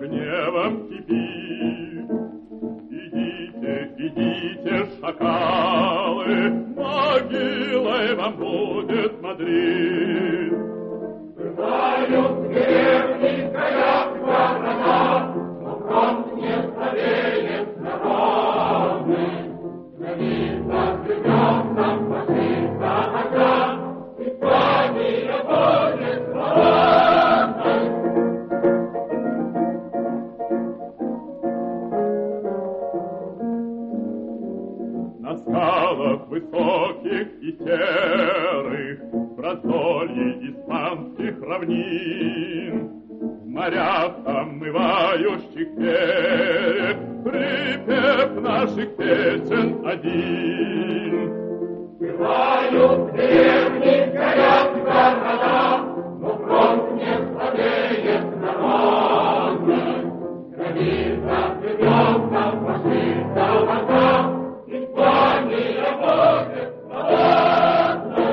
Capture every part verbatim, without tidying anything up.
гневом кипит. Идите, идите, шакалы, могилой вам будет Мадрид. Знают древний горят города, но фронт не стареет народный. Граница живет нам фашиста огня, Испания будет свободной. На скалах высоких и серых, в раздолье испанских равнин, в морях омывающих берег, припев наших песен один. Бывают древних горят города, но фронт не слабеет народный. Граница живет нам фашиста врага, Испания будет свободной.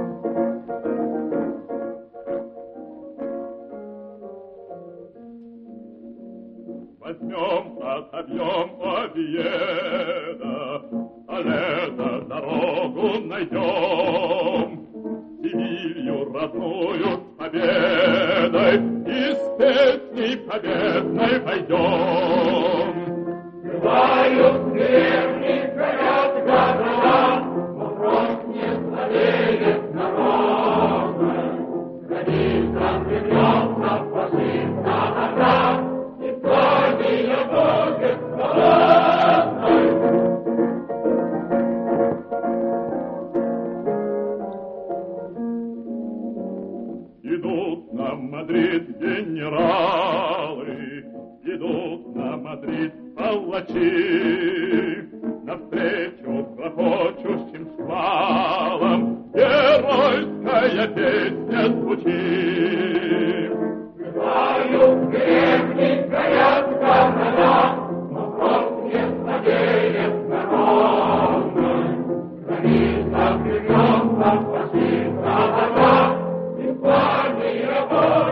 Возьмем, отобьем Овьедо, а лето дорогу найдем. Севилью родную с победой и с песней победной пойдем. Бывают древних горят города, но фронт не слабеет народный. Граница придется фашиста врага, Испания будет свободной. Идут на Мадрид генералы, идут на Мадрид палачи, навстречу грохочущим шквалам геройская песня звучит. Бывают древних горят города, но фронт не слабеет народный. Граница придется фашиста врага, Испания будет